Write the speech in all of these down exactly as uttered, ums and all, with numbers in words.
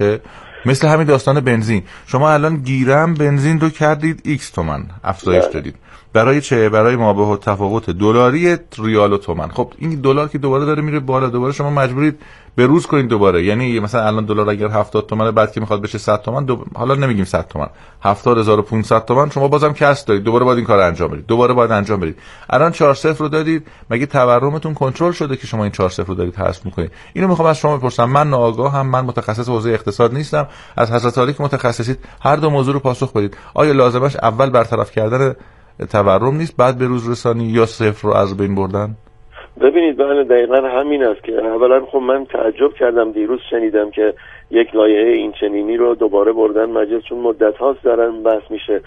باشه؟ مثل همین داستان بنزین، شما الان گیرم بنزین رو کردید ایکس تومن افزایش دادید، برای چه؟ برای مابه و تفاوت دلاری ریال و تومن. خب این دلار که دوباره داره میره بالا، دوباره شما مجبورید به روز کنید دوباره. یعنی مثلا الان دلار اگر هفتاد تومن، بعد که میخواد بشه صد تومن، دو... حالا نمیگیم صد تومن، هفتاد هزار و پانصد تومن، شما بازم کسب دارید، دوباره باید این کارو انجام بدید، دوباره باید انجام بدید. الان چهار صفر رو دادید، مگه تورمتون کنترل شده که شما این چهار صفر رو دارید حذف میکنید؟ اینو میخوام از شما بپرسم. من ناآگاهم، من متخصص حوزه اقتصاد نیستم. از حضرت عالی که متخصصید هر دو موضوع رو پاسخ بدید. آیا لازمش اول برطرف کردن تورم نیست، بعد به روز رسانی، یا صفر رو از بین بردن؟ ببینید بله دقیقا همین است که اولا خب من تعجب کردم دیروز شنیدم که یک لایحه این چنینی رو دوباره بردن مجلس، چون مدت هاست دارن بحث میشه.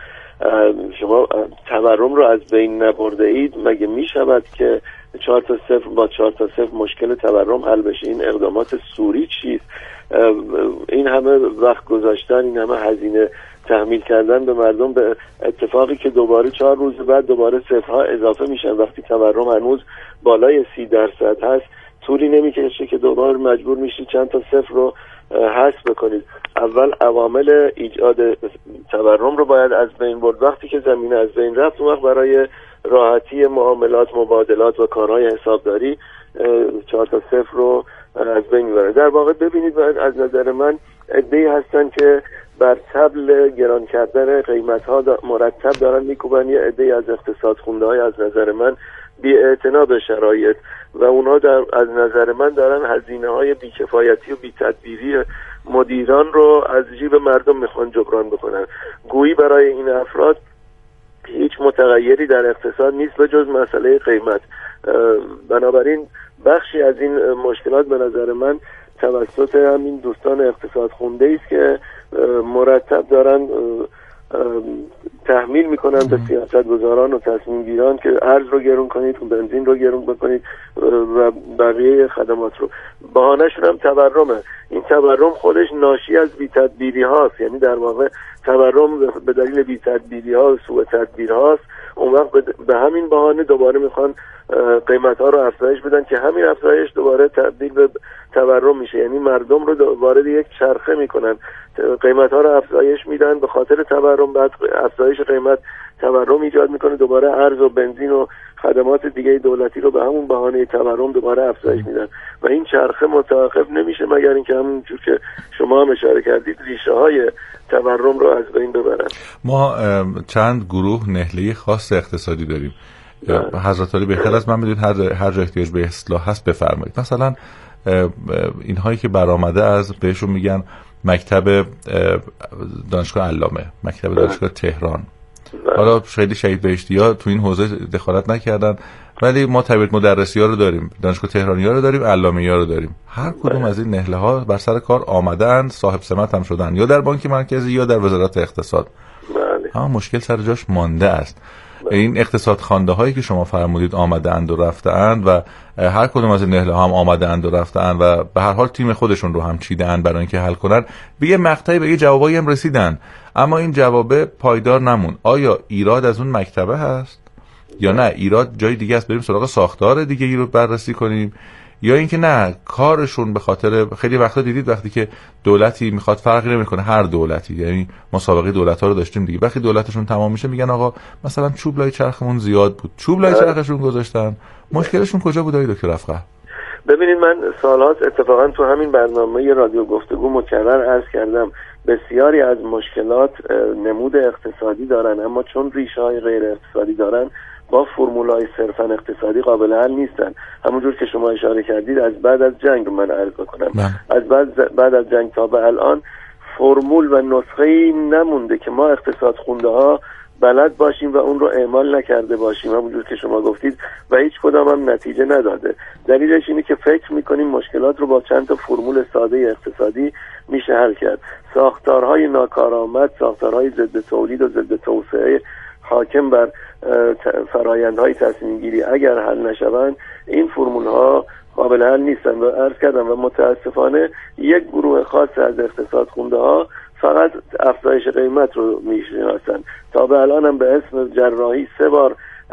شما تورم رو از بین نبرده اید، مگه میشود که چهار تا صفر با چهار تا صفر مشکل تورم حل بشه؟ این اقدامات سوری چیست؟ این همه وقت گذاشتن، این همه هزینه تحمیل کردن به مردم به اتفاقی که دوباره چهار روز بعد دوباره صفرها اضافه میشن وقتی تورم هنوز بالای سی درصد هست، طولی نمیکشه که دوباره مجبور میشید چند تا صفر رو حذف بکنید. اول عوامل ایجاد تورم رو باید از بین برد. وقتی که زمینه از بین رفت، اون وقت برای راحتی معاملات، مبادلات و کارهای حسابداری چهار تا صفر رو از بین میبره. در واقع ببینید از نظر من عده‌ای هستن که بر طبل گران کردن قیمت‌ها مرتب دارن میکوبن، یه عده‌ای از اقتصاد خونده‌های از نظر من بی‌اعتنا به شرایط و اونها در از نظر من دارن هزینه‌های بی‌کفایتی و بی‌تدبیری مدیران رو از جیب مردم میخوان جبران بکنن. گویی برای این افراد هیچ متغیری در اقتصاد نیست به جز مسئله قیمت. بنابراین بخشی از این مشکلات به نظر من توسط همین دوستان اقتصاد خونده است که مرتب دارن تحمیل میکنن به سیاستگزاران و تصمیم گیران که ارز رو گرون کنید، بنزین رو گرون بکنید و بقیه خدمات رو. بهانه‌شون هم تورمه. این تورم خودش ناشی از بی‌تدبیری هاست، یعنی در واقع تورم به دلیل بی‌تدبیری ها و سوء تدبیر هاست. اون وقت به همین بهانه دوباره میخوان قیمت ها رو افزایش بدن که همین افزایش دوباره تبدیل به تورم میشه، یعنی مردم رو وارد یک چرخه میکنن. قیمت ها رو افزایش میدن به خاطر تورم، بعد افزایش قیمت تورم ایجاد میکنه، دوباره ارز و بنزین و خدمات دیگه دولتی رو به همون بهانه تورم دوباره افزایش میدن و این چرخه متوقف نمیشه مگر اینکه همونجور که شما هم اشاره کردید ریشه های تورم رو از بین ببرن. ما چند گروه نهله خاص اقتصادی داریم. حضرت عالی بهتر از من بدونید، هر هر احتیاج به اصلاح هست بفرمایید. مثلا اینهایی که برآمده از بهشون میگن مکتب دانشگاه علامه، مکتب دانشگاه تهران. حالا خیلی شهید بهشتی‌ها تو این حوزه دخالت نکردن، ولی ما طبیعت مدرسی‌ها رو داریم، دانشگاه تهرانی‌ها رو داریم، علامه‌ها رو داریم. هر کدوم از این نهله‌ها بر سر کار آمدن، صاحب سمت هم شدن، یا در بانک مرکزی یا در وزارت اقتصاد. اما مشکل سر جاش مانده است. این اقتصاد خوانده هایی که شما فرمودید آمده اند و رفته اند و هر کدوم از این نهله هم آمده اند و رفته اند و به هر حال تیم خودشون رو هم چیده اند برای اینکه حل کنن، به یه مقطعی به یه جوابایی هم رسیدن، اما این جوابه پایدار نمون. آیا ایراد از اون مکتبه هست یا نه ایراد جای دیگه است، بریم سراغ ساختار دیگه ای رو بررسی کنیم، یا اینکه نه کارشون به خاطر خیلی وقتا دیدید وقتی که دولتی میخواد فرقی نمیکنه، هر دولتی، یعنی مسابقه دولت‌ها رو داشتیم دیگه، وقتی دولتشون تمام میشه میگن آقا مثلا چوب لای چرخمون زیاد بود، چوب لای چرخشون گذاشتن. مشکلشون کجا بود آقای دکتر افقه؟ ببینید من سال‌هاست اتفاقا تو همین برنامه رادیو گفتگو مکرر عرض کردم بسیاری از مشکلات نمود اقتصادی دارن، اما چون ریشه‌های غیر اقتصادی دارن با فرمولای صرفا اقتصادی قابل حل نیستن. همونجور که شما اشاره کردید از بعد از جنگ من عرض بکنم من. از بعد بعد از جنگ تا به الان فرمول و نسخه‌ای نمونده که ما اقتصاد خونده ها بلد باشیم و اون رو اعمال نکرده باشیم، همونجور که شما گفتید، و هیچ کدام هم نتیجه نداده. دلیلش اینه که فکر میکنیم مشکلات رو با چند تا فرمول ساده اقتصادی میشه حل کرد. ساختارهای ناکارآمد، ساختارهای ضد تولید و ضد توسعه حاکم بر فرآیندهای تصمیم گیری اگر حل نشوند، این فرمول ها قابل حل نیستن و عرض کردم و متاسفانه یک گروه خاص از اقتصاد خونده ها فقط افزایش قیمت رو میشناسن. تا به الان هم به اسم جراحی سه بار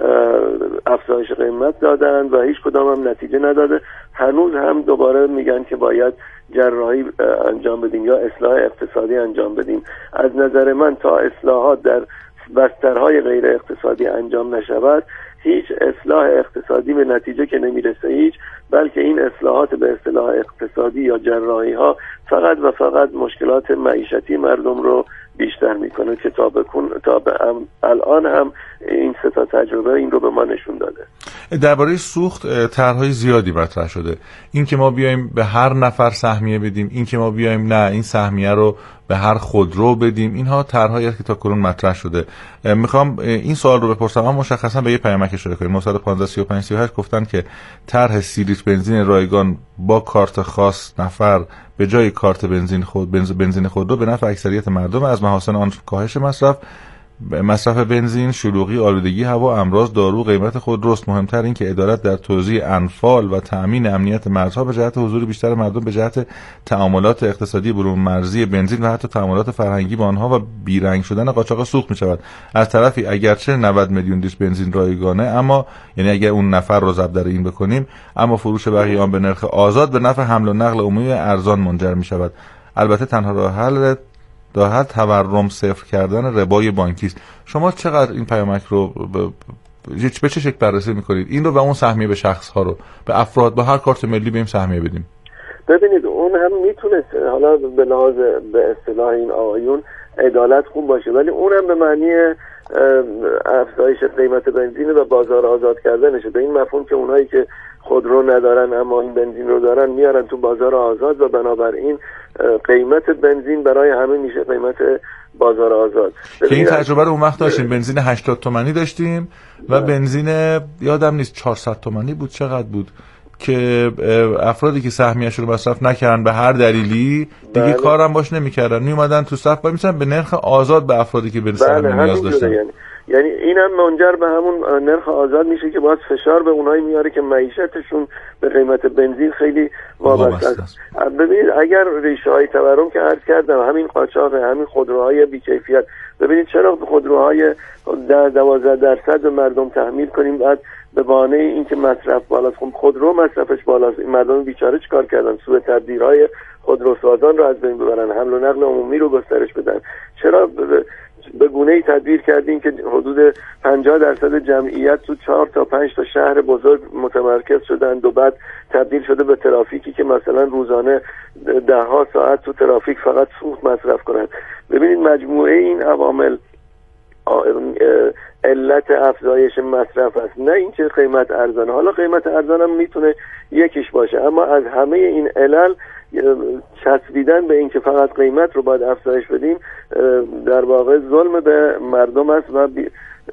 افزایش قیمت دادن و هیچ کدام هم نتیجه نداده. هنوز هم دوباره میگن که باید جراحی انجام بدیم یا اصلاح اقتصادی انجام بدیم. از نظر من تا اصلاحات در بسترهای غیر اقتصادی انجام نشود هیچ اصلاح اقتصادی به نتیجه که نمیرسه هیچ، بلکه این اصلاحات به اصطلاح اقتصادی یا جراحی ها فقط و فقط مشکلات معیشتی مردم رو بیشتر میکنه که تا بکن تا به الان هم این سه تا تجربه این رو به ما نشون داده. درباره سوخت طرحهای زیادی مطرح شده. این که ما بیایم به هر نفر سهمیه بدیم، این که ما بیایم نه این سهمیه رو به هر خودرو بدیم، اینها طرحهایی است که تا کنون مطرح شده. میخوام این سوال رو بپرسم، اما مشخصا به یه پیامک اشاره کنیم. نهصد و پانزده سی و پنج سی و هشت گفتن که طرح سی لیتر بنزین رایگان با کارت خاص نفر به جای کارت بنزین خود بنزین خودرو به نفع اکثریت مردم. از محاسن آن کاهش مصرف مصرف بنزین، شلوغی، آلودگی هوا، امراض، دارو، قیمت خودروست. مهمتر این که عدالت در توزیع انفال و تأمین امنیت مرزها به جهت حضور بیشتر مردم به جهت تعاملات اقتصادی برون مرزی بنزین و حتی تعاملات فرهنگی با آنها و بیرنگ شدن قاچاق سوخت می شود. از طرفی اگرچه نود میلیون لیتر بنزین رایگانه، اما یعنی اگر اون نفر رو ضرب در این بکنیم، اما فروش بقیه آن به نرخ آزاد به نفع حمل و نقل عمومی ارزان منجر می شود. البته تنها راه حل داخل تورم صفر کردن ربای بانکی است. شما چقدر این پیامک رو به چه شکل بررسی میکنید؟ این رو و اون سهمیه به شخص ها رو به افراد با هر کارت ملی بیم سهمیه بدیم. ببینید اون هم میتونه حالا به لحاظ به اصطلاح این آقایون عدالت خوب باشه، ولی اون هم به معنی افزایش قیمت بنزین و بازار آزاد کردنشه. به این مفهوم که اونایی که خودرو ندارن اما این بنزین رو دارن میارن تو بازار آزاد و بنابراین قیمت بنزین برای همه میشه قیمت بازار آزاد. که این تجربه رو اون وقت داشتیم، بنزین هشتاد تومانی داشتیم و بنزین یادم نیست چهارصد تومانی بود چقدر بود که افرادی که سهمیه‌اش رو مصرف نکردن به هر دلیلی دیگه بله. کارم باش نمی‌کردن، میومدن تو صف وای می‌سن به نرخ آزاد به افرادی که به سهمیه بله. نیاز داشتن. یعنی یعنی اینم منجر به همون نرخ آزاد میشه که باز فشار به اونایی میاره که معیشتشون به قیمت بنزین خیلی وابسته است. ببینید اگر ریشه‌های تورم که عرض کردم، همین قاچاق، همین خودروهای بی‌کیفیت، ببینید چرا خودروهای در دوازده درصد به مردم تحمیل کنیم بعد به بهانه اینکه مصرف بالاست. خب خودرو مصرفش بالاست، این مردم بیچاره چیکار کردن؟ سوء تدبیرهای خودروسازان رو از بین ببرن، حمل و نقل عمومی رو گسترش بدن. چرا به گونه‌ای تدبیر کردیم که حدود پنجاه درصد جمعیت تو چهار تا پنج تا شهر بزرگ متمرکز شدند و بعد تبدیل شده به ترافیکی که مثلا روزانه ده ها ساعت تو ترافیک فقط سوخت مصرف کنند. ببینید مجموعه این عوامل علت افزایش مصرف است، نه اینکه قیمت ارزان. حالا قیمت ارزان هم میتونه یکیش باشه، اما از همه این علل چسبیدن به اینکه فقط قیمت رو باید افزایش بدیم در واقع ظلم به مردم است و بی...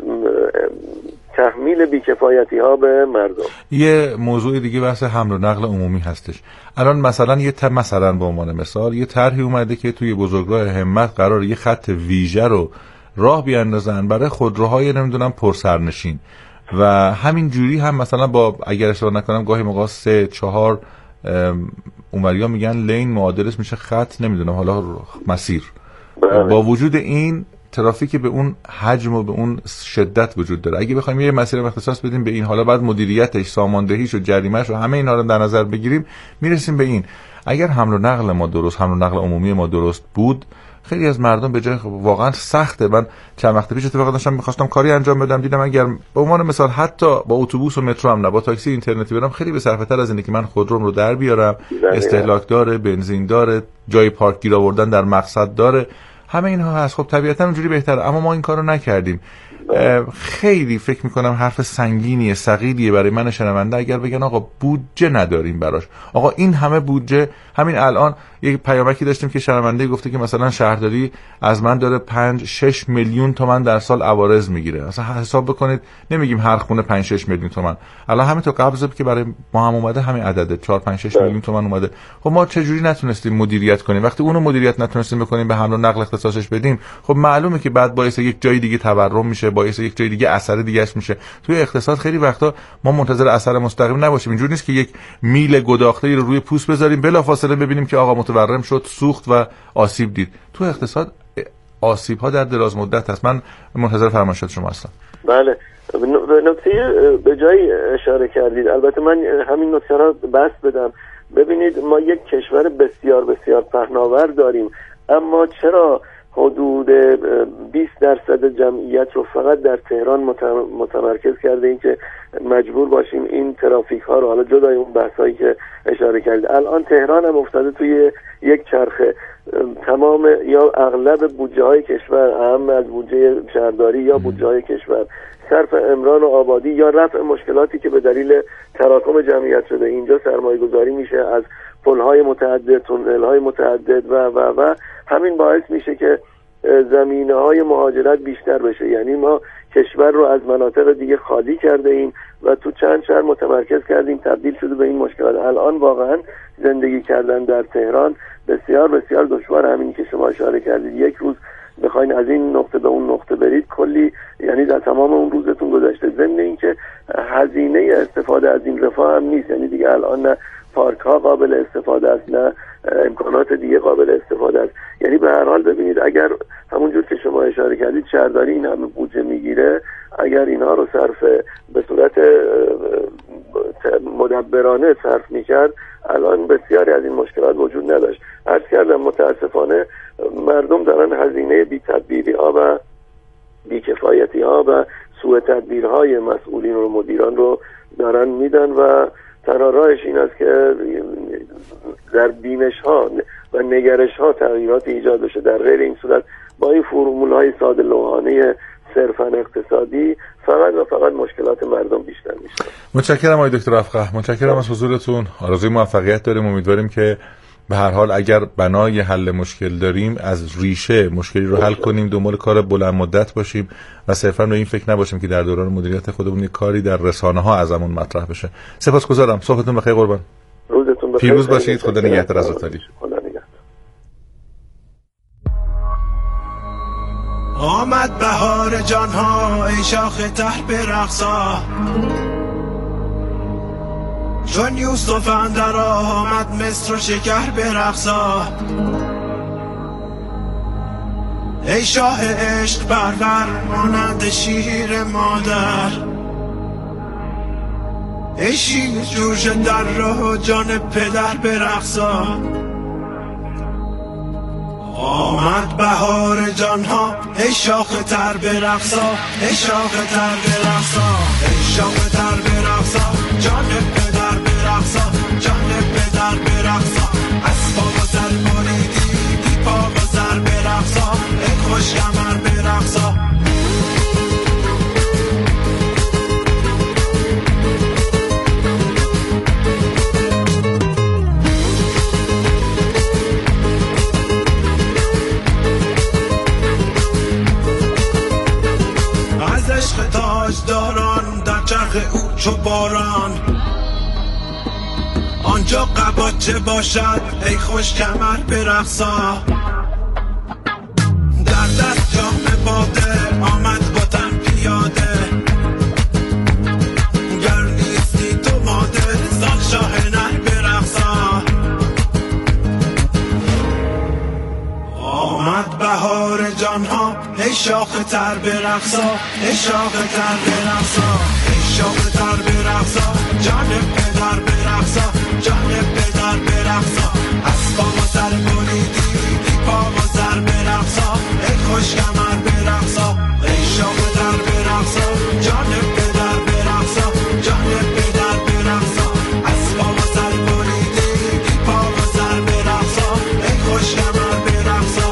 تحمیل بیکفایتی ها به مردم. یه موضوع دیگه بحث حمل و نقل عمومی هستش. الان مثلا یه ت... مثلا به عنوان مثال یه طرحی اومده که توی بزرگراه همت قرار یه خط ویژه رو راه بیاندازن برای خودروهای نمیدونم پرسرنشین و همین جوری هم مثلا با اگر اشتباه نکنم گاهی موقع سه چهار اونوریا میگن لین معادلش میشه خط نمیدونم حالا مسیر. با وجود این ترافیک به اون حجم و به اون شدت وجود داره. اگه بخوایم یه مسیر اختصاص بدیم به این، حالا بعد مدیریتش، ساماندهیش و جریمه‌اش و همه اینا رو در نظر بگیریم، میرسیم به این اگر حمل و نقل ما درست، حمل و نقل عمومی ما درست بود، خیلی از مردم به جای واقعا سخته. من چند وقت پیش اتفاقا داشتم می‌خواستم کاری انجام بدم، دیدم اگر به عنوان مثال حتی با اتوبوس و مترو هم نه، با تاکسی اینترنتی برم خیلی به صرفه‌تر از اینه که من خودروم رو در بیارم، استهلاک داره، بنزین داره، جای پارک گیر آوردن در مقصد داره، همه اینها هست. خب طبیعتا اونجوری بهتره، اما ما این کارو نکردیم. خیلی فکر میکنم حرف سنگینیه، ثقیلیه برای من شنونده اگر بگن آقا بودجه نداریم براش. آقا این همه بودجه، همین الان یک پیامکی داشتیم که شنونده گفته که مثلا شهرداری از من داره پنج شش میلیون تومان در سال عوارض میگیره. اصلا حساب بکنید، نمیگیم هر خونه پنج شش میلیون تومان، الان همین تو قبضه که برای ما هم اومده همین عدده چهار پنج شش میلیون تومان اومده. خب ما چه جوری نتونستیم مدیریت کنیم؟ وقتی اونو مدیریت نتونستیم بکنیم، به حمل و نقل اختصاصش بدیم، خب معلومه که بعد باعث یک جای دیگه تورم میشه، باعث یک جای دیگه اثر دیگه‌اش میشه. توی اقتصاد خیلی وقتا ما منتظر اثر مستقیم نباشیم. اینجوری نیست که یک میل گداخته‌ای رو روی پوست بذاریم بلافاصله ببینیم که آقا متورم شد، سوخت و آسیب دید. تو اقتصاد آسیب‌ها در دراز مدت هست. من منتظر فرمایشات شما هستم. بله، به نکته به جایی اشاره کردید. البته من همین نکته را بس بدم. ببینید ما یک کشور بسیار بسیار پهناور داریم، اما چرا حدود بیست درصد جمعیت رو فقط در تهران متمرکز کرده این که مجبور باشیم این ترافیک ها رو، حالا جدای اون بحث هایی که اشاره کردید، الان تهران هم افتاده توی یک چرخه. تمام یا اغلب بودجه های کشور، اهم از بودجه شهرداری یا بودجه های کشور، صرف عمران و آبادی یا رفع مشکلاتی که به دلیل تراکم جمعیت شده اینجا سرمایه گذاری میشه، از پل‌های متعدد، تونل‌های متعدد و و و همین باعث میشه که زمینه‌های مهاجرت بیشتر بشه. یعنی ما کشور رو از مناطق دیگه خالی کرده ایم و تو چند شهر متمرکز کردیم، تبدیل شده به این مشکلات. الان واقعا زندگی کردن در تهران بسیار بسیار دشوار. همین که شما اشاره کردید، یک روز بخواین از این نقطه به اون نقطه برید کلی، یعنی در تمام اون روزتون گذشته. ضمن اینکه هزینه استفاده از این رفاه هم نیست، یعنی دیگه الان نه پارک ها قابل استفاده است، نه امکانات دیگه قابل استفاده است. یعنی به هر حال ببینید اگر همونجور که شما اشاره کردید شهرداری این همه بودجه میگیره، اگر اینها رو صرف به صورت مدبرانه صرف میکرد الان بسیاری از این مشکلات وجود نداشت. عرض کردم متاسفانه مردم دارن هزینه بی تدبیری ها و بی کفایتی ها و سوء تدبیرهای مسئولین و مدیران رو دارن میدن و تنها راهش این است که در بینش ها و نگرش ها تغییرات ایجاد بشه. در غیر این صورت با این فرمول های ساده لوحانه صرفاً اقتصادی فقط و فقط مشکلات مردم بیشتر میشه. متشکرم آقای دکتر افقه، متشکرم از حضورتون. آرزوی موفقیت داریم. امیدواریم که به هر حال اگر بنای حل مشکل داریم از ریشه مشکلی رو حل کنیم، دنبال کار بلند مدت باشیم و صرفاً به این فکر نباشیم که در دوران مدیریت خودمون یک کاری در رسانه ها ازمون مطرح بشه. سپاسگزارم. صحبتتون بخیر قربان. روزتون بخیر. پیروز باشید. خدا نگهدار. از عطاری. خدا نگهدار. آمد بهار جانها ای شاخ ته برقصا، چون یوسف اندر آمد مصر و شکر برقصا. ای شاه عشق پرور مانند شیر مادر، ای شیر جوش در راه جان پدر برقصا. آمد بهار جانها ای شاخ تر برقصا، ای شاخ تر برقصا، ای شاخ تر برقصا، جان پدر برقصا، جان پدر برقصا. از پا و سر بریدی بی پا و سر برقصا، ای خوش کمر برقصا. تاجداران در چرخ او چو باران، آنجا قباچه باشد ای خوش کمر برقصا. در دست جام باده آمد با تن پیاده، گر نیستی تو ماده سال شاه نر برقصا. آمد بهار جانها ای شاخ تر برقصا، ای شاخ تر برقصا، ای شاخ تر برقصا، جان پدر برقصا، جان پدر برقصا. از پا و سر بریدی بی پا و سر برقصا، ای خوش کمر برقصا. ای شاخ تر برقصا، جان پدر برقصا، جان پدر برقصا. از پا و سر بریدی بی پا و سر برقصا، ای خوش کمر برقصا.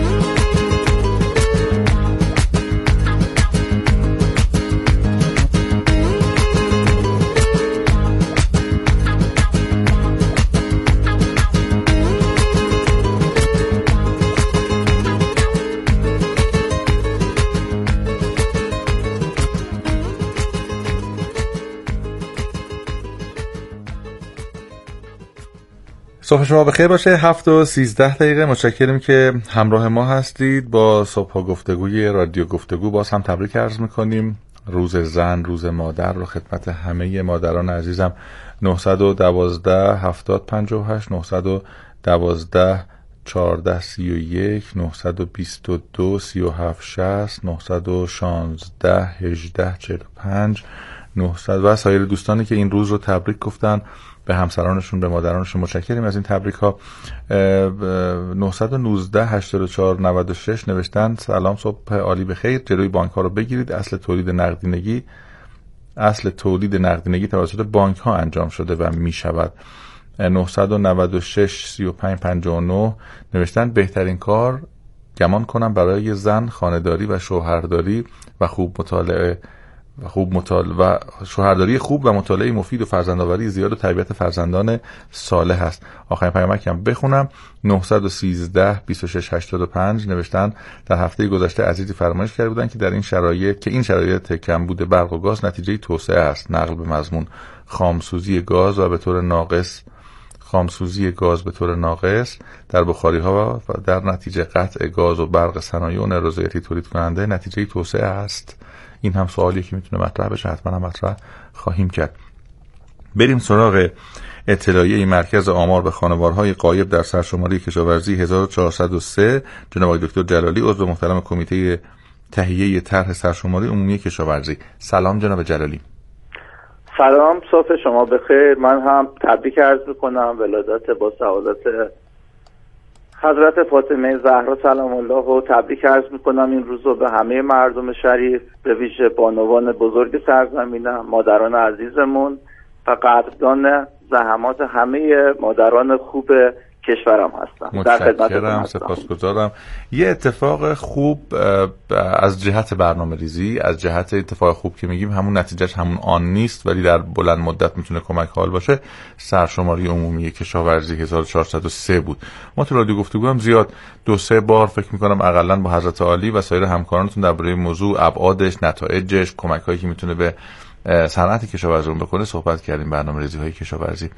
صبح شما بخیر باشه. هفت و سیزده دقیقه. متشکریم که همراه ما هستید. با صبح گفتگوی رادیو گفتگو باز هم تبریک عرض میکنیم. روز زن، روز مادر رو خدمت همه مادران عزیزم. نه یک دو هفتاد پنجاه و هشت نه یک دو چهارده سی و یک نهصد و بیست و دو سی و هفت شصت نهصد و شانزده هجده چهل و پنج نهصد و سایر دوستانی که این روز رو تبریک گفتن به همسرانشون، به مادرانشون. متشکریم از این تبریک ها. نهصد و نوزده هشتاد و چهار نود و شش نوشتن سلام، صبح عالی بخیر. جلوی بانک ها رو بگیرید. اصل تولید نقدینگی اصل تولید نقدینگی توسط بانک ها انجام شده و می شود. نهصد و نود و شش سی و پنج پنجاه و نه نوشتن بهترین کار گمان کنم برای زن خانه‌داری و شوهرداری و خوب مطالعه و خوب مطالعه و شوهرداری خوب و مطالعه مفید و فرزندآوری زیاد و تربیت فرزندان صالح است. آخرین پیامکم بخونم. نهصد و سیزده بیست و شش هشتاد و پنج نوشتن در هفته گذشته عزیزی فرمایش کرده بودند که در این شرایط که این شرایط کمبود برق و گاز نتیجه توسعه است، نقل به مضمون خامسوزی گاز و به طور ناقص خامسوزی گاز به طور ناقص در بخاری ها و در نتیجه قطع گاز و برق صنایع و نارضایتی تولید کننده نتیجه توسعه است. این هم سوالی که میتونه مطرح بشه، حتما هم مطرح خواهیم کرد. بریم سراغ اطلاعیه مرکز آمار به خانوارهای غایب در سرشماری کشاورزی هزار و چهارصد و سه. جناب آقای دکتر جلالی، عضو محترم کمیته تهیه طرح سرشماری عمومی کشاورزی. سلام جناب جلالی. سلام، صبح شما بخیر. من هم تبریک عرض میکنم ولادت با سعادت حضرت فاطمه زهرا سلام الله و تبریک عرض میکنم این روز رو به همه مردم شریف، به ویژه بانوان بزرگ سرزمینم، مادران عزیزمون و قدردان زحمات همه مادران خوب کشورم هستم. در متشکرم، سپاسگزارم. یه اتفاق خوب از جهت برنامه ریزی، از جهت اتفاق خوب که میگیم همون نتیجهش همون آن نیست ولی در بلند مدت میتونه کمک حال باشه، سرشماری عمومی کشاورزی هزار و چهارصد و سه بود. ما تو رادیو گفتگو هم زیاد دو سه بار فکر میکنم اقلا با حضرت عالی و سایر همکارانتون درباره موضوع، ابعادش، نتایجش، کمک‌هایی که میتونه به صنعت کشاورزی بکنه صحبت کردیم، برنامه‌ریزی‌های کشاورزی.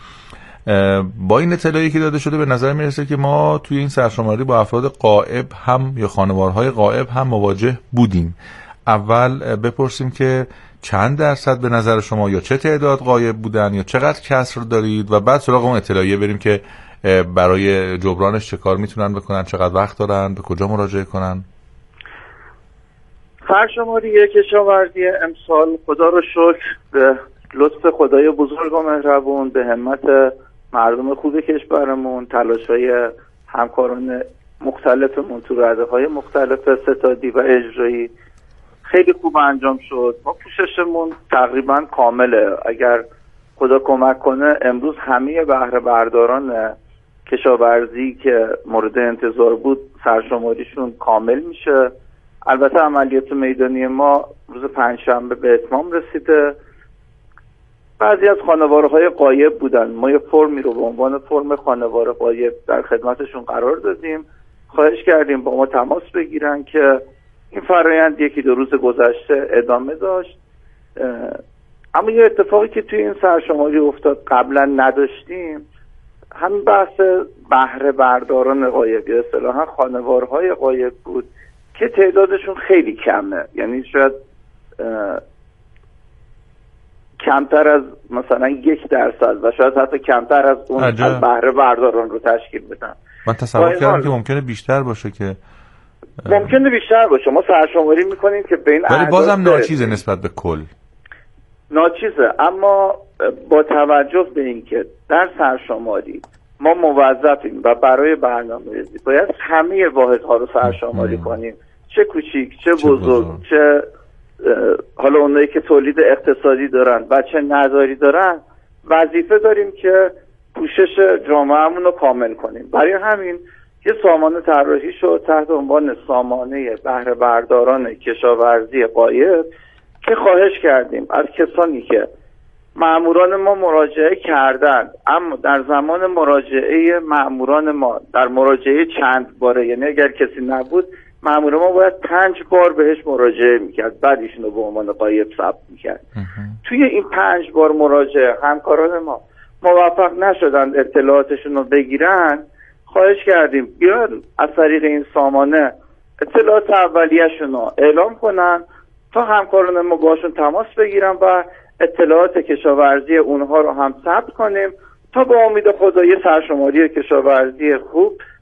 با این اطلاعی که داده شده به نظر میرسه که ما توی این سرشماری با افراد غائب هم یا خانوارهای غائب هم مواجه بودیم. اول بپرسیم که چند درصد به نظر شما یا چه تعداد غائب بودن یا چقدر کسر دارید و بعد سراغ اون اطلاعیه بریم که برای جبرانش چه کار میتونن بکنن، چقدر وقت دارن، به کجا مراجعه کنن. سرشماری کشاورزی امسال خدا رو شکر به لطف خدای بزرگ و مهربون، به همت مردم خوب کشورمون، تلاش‌های همکاران مختلفمون تو رده‌های مختلف ستادی و اجرایی خیلی خوب انجام شد. ما پوششمون تقریبا کامله. اگر خدا کمک کنه امروز همه بهره برداران کشاورزی که مورد انتظار بود سرشماریشون کامل میشه. البته عملیات میدانی ما روز پنجشنبه به اتمام رسیده. بعضی از خانوارهای غایب بودن، ما یه فرمی رو به عنوان فرم خانوار غایب در خدمتشون قرار دادیم، خواهش کردیم با ما تماس بگیرن که این فرایند یکی دو روز گذشته ادامه داشت. اما یه اتفاقی که توی این سرشماری افتاد قبلا نداشتیم، همین بحث بهره برداران غایب یا اصطلاحاً خانوارهای غایب بود که تعدادشون خیلی کمه، یعنی شاید کمتر از مثلا یک درصد و شاید حتی کمتر از اون عجب. از بهره برداران رو تشکیل بدن. من تصور کردم که ممکنه بیشتر باشه، که ممکنه بیشتر باشه. ما سرشماری میکنیم که بین ولی بازم ناچیزه نسبت به کل، ناچیزه. اما با توجه به اینکه در سرشماری ما موظفیم و برای برنامه‌ریزی باید همه واحدها رو سرشماری ام. کنیم، چه کوچیک چه, چه بزرگ, بزرگ چه حالا اونایی که تولید اقتصادی دارن و چه نداری دارن، وظیفه داریم که پوشش جامعه‌مون رو کامل کنیم. برای همین یه سامانه طراحی شد تحت عنوان سامانه بهره برداران کشاورزی غایب که خواهش کردیم از کسانی که مأموران ما مراجعه کردند اما در زمان مراجعه مأموران ما در مراجعه چند باره، یعنی اگر کسی نبود مأمور ما باید پنج بار بهش مراجعه میکرد، بعد ایشون رو به عنوان غایب ثبت میکرد. توی این پنج بار مراجعه همکاران ما موفق نشدند اطلاعاتشون رو بگیرن. خواهش کردیم بیان از طریق این سامانه اطلاعات اولیه‌شون رو اعلام کنن تا همکاران ما باشون تماس بگیرن و اطلاعات کشاورزی اونها رو هم ثبت کنیم تا با امید خدا یه سرشماری کشاورزی خوب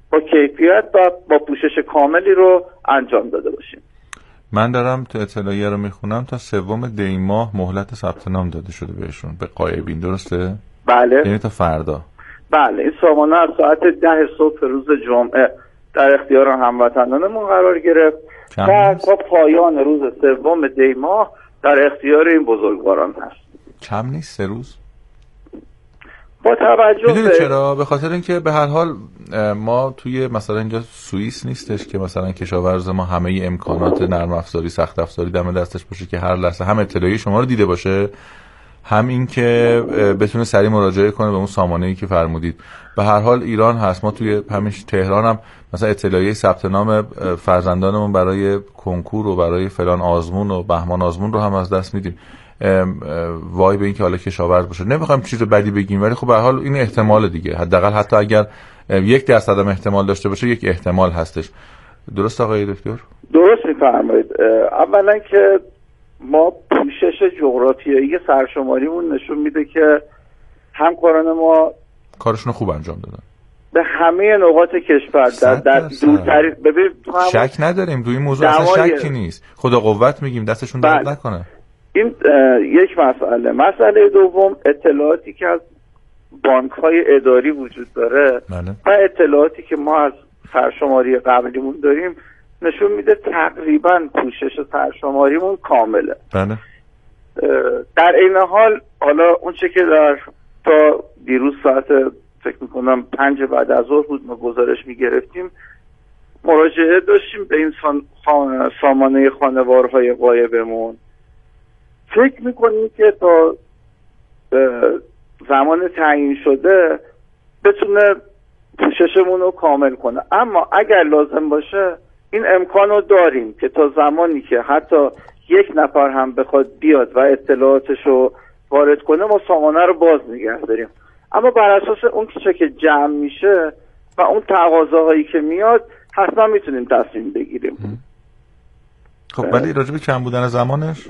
با کیفیت و با پوشش کاملی رو انجام داده باشیم. من دارم تو اطلاعیه رو میخونم تا سوم دی ماه مهلت ثبت نام داده شده بهشون به غایبین، درسته؟ بله. یعنی تا فردا. بله، این سامانه از ساعت ده صبح روز جمعه در اختیار هموطنانمون قرار گرفت و تا پایان روز سوم دی ماه در اختیار این بزرگواران هست. کم نیست سه روز؟ با توجه میدونی چرا؟ به خاطر اینکه به هر حال ما توی مثلا اینجا سوئیس نیستش که مثلا کشاورز ما همه ای امکانات نرم افزاری سخت افزاری دم دستش باشه که هر لحظه هم اطلاعی شما رو دیده باشه، هم این که بتونه سریع مراجعه کنه به اون سامانه‌ای که فرمودید. به هر حال ایران هست، ما توی همین تهران هم مثلا اطلاعیه ثبت نام فرزندانمون برای کنکور و برای فلان آزمون و بهمان آزمون رو هم از دست میدیم. وای به این که حالا کشاورز باشه، نمیخوایم چیز بدی بگیم ولی خب به هر حال این احتمال دیگه، حداقل حتی اگر یک درصد هم احتمال داشته باشه یک احتمال هستش. درست آقای دکتر؟ درست میفرمایید. اولا که ما پوشش جغرافیایی سرشماریمون نشون میده که همکاران ما کارشون خوب انجام دادن به همه نقاط کشور در, در دورترین. ببین شک نداریم روی این موضوع، اصلا شکی نیست، خدا قوت میگیم، دستشون درد نکنه. این یک مسئله. مسئله دوم اطلاعاتی که از بانک‌های اداری وجود داره بله. و اطلاعاتی که ما از سرشماری قبلیمون داریم نشون میده تقریبا پوشش سرشماریمون کامله. بله. در این حال حالا اون چه که در تا دیروز ساعت فکر میکنم پنج بعد از ظهر بود ما گزارش میگرفتیم، مراجعه داشتیم به این سامانه خانوارهای غایبمون. فکر میکنیم که تا زمان تعیین شده بتونه پوششمون رو کامل کنه، اما اگر لازم باشه این امکان رو داریم که تا زمانی که حتی یک نفر هم بخواد بیاد و اطلاعاتش رو وارد کنه ما سامانه رو باز نگه داریم، اما بر اساس اون چیزی که جمع میشه و اون تقاضاهایی که میاد حتما میتونیم تصمیم بگیریم. خب ولی راجع به کم بودن زمانش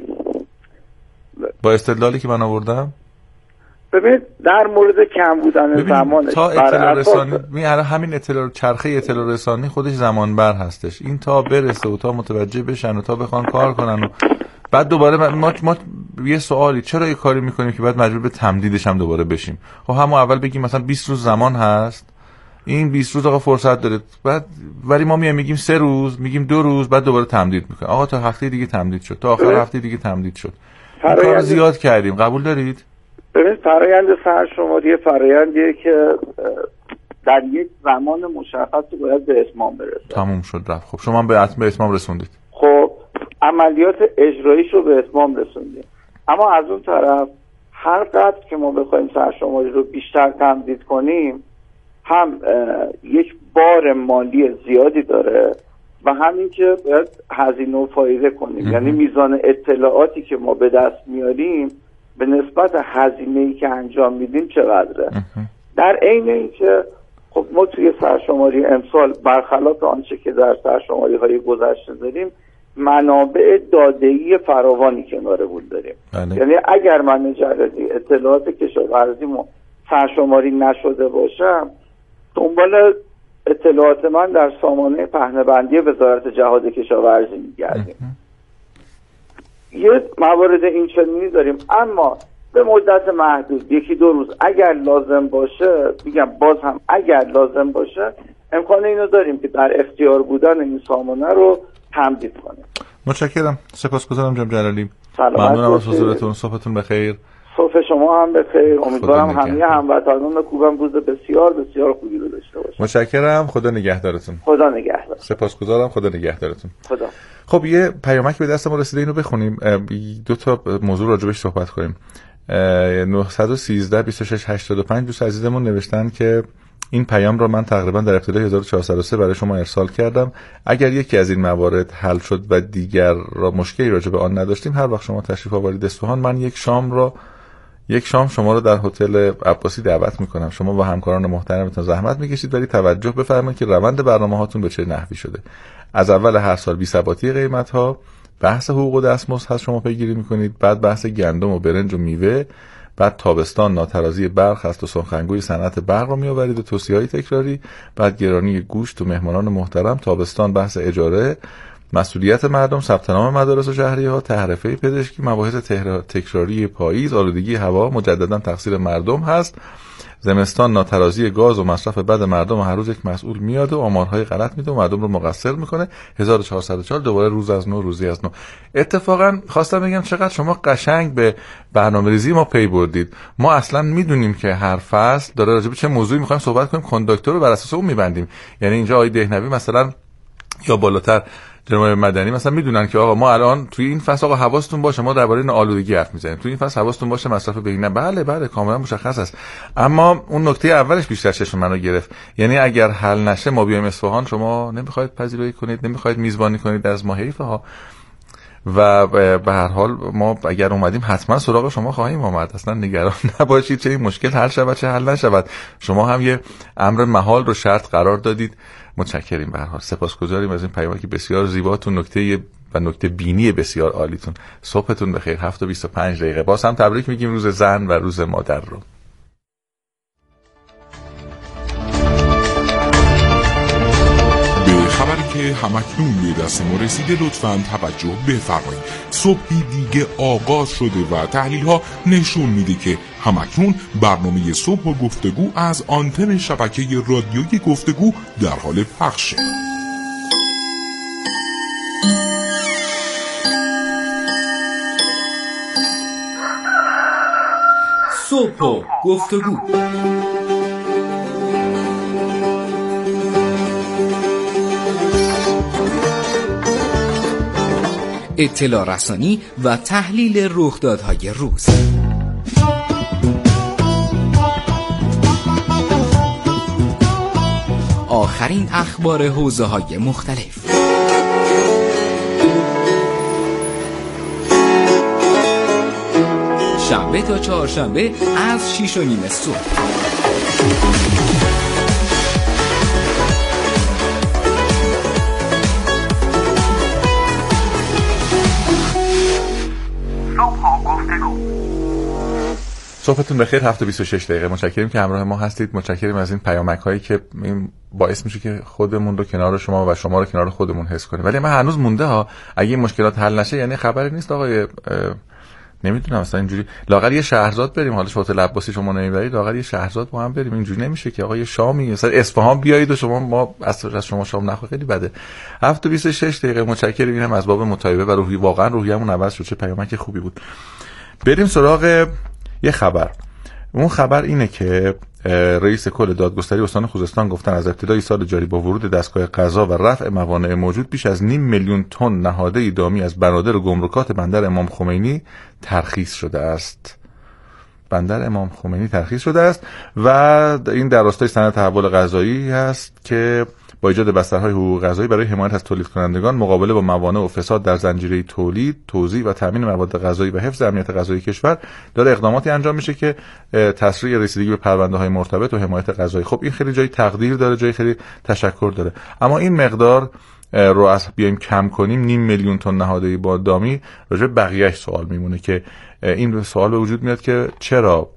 با استدلالی که من آوردم، ببینید در مورد کم بودن زمانش تا اطلاع رسانی می همین اطلاع چرخه اطلاع رسانی خودش زمان بر هستش، این تا برسه و تا متوجه بشن و تا بخوان کار کنن و بعد دوباره ما, ما یه سوالی چرا یه کاری میکنیم که بعد مجبور به تمدیدش هم دوباره بشیم؟ خب همون اول بگیم مثلا بیست روز زمان هست، این بیست روز آقا فرصت داره، بعد ولی ما میایم میگیم سه روز، میگیم دو روز، بعد دوباره تمدید میکنیم. آقا تا هفته دیگه تمدید شد، تا آخر هفته دیگه تمدید شد. کار زیاد کردیم، قبول دارید؟ ببینید فرآیند سرشماری فرآیندیه که در یک زمان مشخصی باید به اتمام برسه. تموم شد رفت. خب شما به اتمام رسوندید. خب عملیات اجراییش رو به اتمام رسوندیم، اما از اون طرف هر قدر که ما بخوایم سرشماری رو بیشتر تمدید کنیم هم یک بار مالی زیادی داره و همین که باید هزینه و فایده کنیم، یعنی میزان اطلاعاتی که ما به دست میاریم به نسبت هزینه‌ای که انجام میدیم چقدره. در عین اینکه خب ما توی سرشماری امسال برخلاف آنچه که در سرشماری‌های گذشته داریم منابع داده‌ای فراوانی کنارمون داریم. بله. یعنی اگر من مجردی اطلاعات کشاورزیمو سرشماری نشده باشم دنبال اطلاعات من در سامانه پهنه‌بندی وزارت جهاد کشاورزی می‌گردیم. یه موارد این چنینی داریم، اما به مدت محدود یکی دو روز اگر لازم باشه، میگم باز هم اگر لازم باشه امکان اینو داریم که در اختیار بودن این سامانه رو تمدید کنیم. متشکرم، سپاسگزارم جناب جلالی. ممنونم از حضورتون. صبحتون بخیر. صبح شما هم بخیر. امیدوارم همه هموطنان خوبم روز بسیار بسیار خوبی رو داشته باشن. متشکرم. خدا نگهدارتون. خدا نگهدار. سپاسگزارم. خدا نگهدارتون. خدا. خب یه پیامک به دست ما رسیده، اینو بخونیم، دو تا موضوع راجبش صحبت کنیم. نه یک سه بیست و شش هشتاد و پنج دوست عزیزمون نوشتن که این پیام رو من تقریبا در ابتدای هزار و چهارصد و سه برای شما ارسال کردم. اگر یکی از این موارد حل شد و دیگر را مشکلی راجع به آن نداشتیم، هر وقت شما تشریف آورید اصفهان من یک شام را یک شام شما رو در هتل عباسی دعوت میکنم. شما با همکاران محترمتون زحمت میکشید ولی توجه بفرمایید که روند برنامه‌هاتون به چه نحوی شده. از اول هر سال بی‌ثباتی قیمت‌ها، بحث حقوق و دستمزد هست شما پیگیری میکنید، بعد بحث گندم و برنج و میوه، بعد تابستان ناترازی برق هست و سخنگوی صنعت برق رو میآورید و توصیه‌های تکراری، بعد گرانی گوشت و مهمانان محترم، تابستان بحث اجاره، مسئولیت مردم، ثبت نام مدارس و شهریه‌ها، تعرفه پزشکی، مباحث تکراری پاییز، آلودگی هوا مجددا تقصیر مردم هست، زمستان ناترازی گاز و مصرف بد مردم و هر روز یک مسئول میاد و آمارهای غلط میده و مردم رو مقصر میکنه. هزار و چهارصد و چهار دوباره روز از نو روزی از نو. اتفاقا خواستم بگم چقدر شما قشنگ به برنامه‌ریزی ما پی بردید. ما اصلا میدونیم که هر فصل داره راجع به چه موضوعی میخوایم صحبت کنیم، کانداکتور رو بر اساس اون میبندیم. یعنی اینجا آقای دهنوی مثلا یا بالاتر جناب مدنی مثلا میدونن که آقا ما الان توی این فصل آقا حواستون باشه ما درباره آلودگی حرف میزنیم، توی این فصل حواستون باشه مصرف بهینه. بله بله کاملا مشخص است، اما اون نکته اولش بیشتر چشم منو گرفت. یعنی اگر حل نشه ما بیایم اصفهان، شما نمیخواید پذیرایی کنید، نمیخواید میزبانی کنید از ما، حیفه ها. و به هر حال ما اگر اومدیم حتما سراغ شما خواهیم آمد، اصلا نگران نباشید چه این مشکل حل شود چه حل نشود. شما هم یه امر محال رو شرط قرار دادید. متشکریم به هر حال، سپاسگزاریم از این پیامی که بسیار زیباتون، نکته و نکته بینی بسیار عالیتون. صبحتون بخیر. هفت و بیست و پنج دقیقه باز هم تبریک میگیم روز زن و روز مادر رو. خبری که همکنون به دست ما رسیده لطفاً توجه بفرمایید. صبحی دیگه آغاز شده و تحلیل ها نشون میده که همکنون برنامه صبح و گفتگو از آنتن شبکه رادیویی گفتگو در حال پخشه. صبح و گفتگو. اطلاع رسانی و تحلیل رخدادهای روز. آخرین اخبار حوزه‌های مختلف. شنبه تا چهارشنبه از شیش و نیم صبح. صبحتون بخیر. هفت و بیست و شش دقیقه. متشکریم که همراه ما هستید. متشکریم از این پیامک هایی که این باعث میشه که خودمون رو کنار شما و شما رو کنار خودمون حس کنیم. ولی من هنوز مونده ها، اگه این مشکلات حل نشه یعنی خبری نیست آقای نمیدونم مثلا اینجوری لاغر یه شهرزاد بریم، حالا هتل عباسی شما نمیبرید، لاغر یه شهرزاد با هم بریم. اینجوری نمیشه که آقا یه شامی مثلا اصفهان بیایید و شما ما از شما شام نخورید، خیلی بده. هفت و بیست و شش دقیقه. متشکریم. اینم از باب متایبه و روحی، واقعا روحیه‌مون عوض شد. چه پیامک خوبی بود. بریم سراغ یه خبر. اون خبر اینه که رئیس کل دادگستری استان خوزستان گفتن از ابتدای سال جاری با ورود دستگاه قضا و رفع موانع موجود بیش از نیم میلیون تن نهاده دامی از بنادر و گمرکات بندر امام خمینی ترخیص شده است. بندر امام خمینی ترخیص شده است و این در راستای صنعت تحول غذایی است که با ایجاد بسترهای حقوق غذایی برای حمایت از تولید کنندگان، مقابله با موانع و فساد در زنجیره تولید، توزیع و تامین مواد غذایی و حفظ امنیت غذایی کشور داره اقداماتی انجام میشه که تسریع رسیدگی به پرونده‌های مرتبط و حمایت غذایی. خب این خیلی جای تقدیر داره، جای خیلی تشکر داره. اما این مقدار رو از بیایم کم کنیم، نیم میلیون تن نهاده با دامی، راجع به بقیه‌اش سوال میمونه که این سوال به وجود میاد که چرا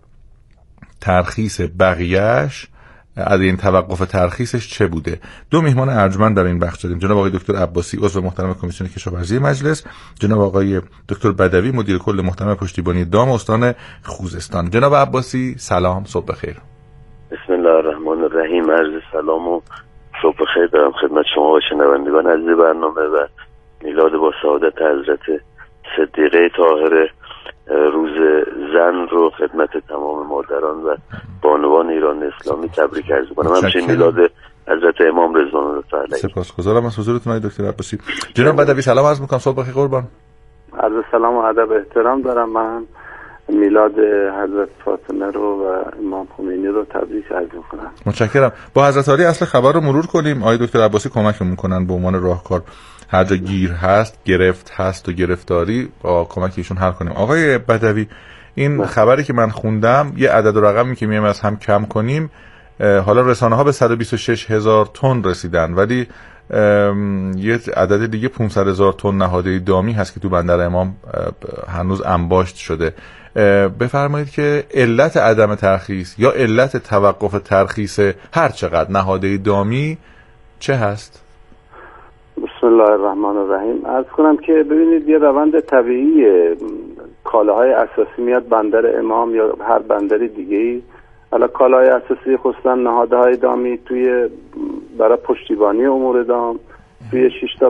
ترخیص بقیه‌اش، از این توقف ترخیصش چه بوده. دو میهمان ارجمند در این بخش داریم. جناب آقای دکتر عباسی عضو محترم کمیسیون کشاورزی مجلس، جناب آقای دکتر بدوی مدیر کل محترم پشتیبانی دام استان خوزستان. جناب عباسی سلام، صبح بخیر. بسم الله الرحمن الرحیم. عرض سلام و صبح بخیر دارم خدمت شما و شنوندگان عزیز برنامه و میلاد با سعادت حضرت صدیقه طاهره روز زن رو خدمت تمام مادران و بانوان ایران اسلامی تبریک عرض می‌کنم. همچنین میلاد حضرت امام رضوان الله علیه. سپاسگزارم از حضورتون آقای دکتر عباسی. جناب بدوی سلام عرض می‌کنم، صبح بخیر قربان. عرض سلام و ادب احترام دارم. من میلاد حضرت فاطمه رو و امام خمینی رو تبریک عرض می‌کنم. متشکرم. با حضرت علی اصل خبر رو مرور کنیم. آقای دکتر عباسی کمکمون کنن به عنوان راهکار، هر جا گیر هست، گرفت هست و گرفتاری با کمک ایشون حل کنیم. آقای بدوی، این خبری که من خوندم یه عدد و رقمی که میایم از هم کم کنیم، حالا رسانه ها به صد و بیست و شش هزار تن رسیدن، ولی یه عدد دیگه پانصد هزار تن نهاده دامی هست که تو بندر امام هنوز انباشت شده. بفرمایید که علت عدم ترخیص یا علت توقف ترخیص هر چقدر نهاده دامی چه هست؟ بسم الله الرحمن الرحیم. عرض کنم که ببینید یه روند طبیعی کالاهای اساسی میاد بندر امام یا هر بندری دیگه‌ای. حالا کالاهای اساسی خصوصا نهادهای دامی توی برای پشتیبانی امور دام توی شش تا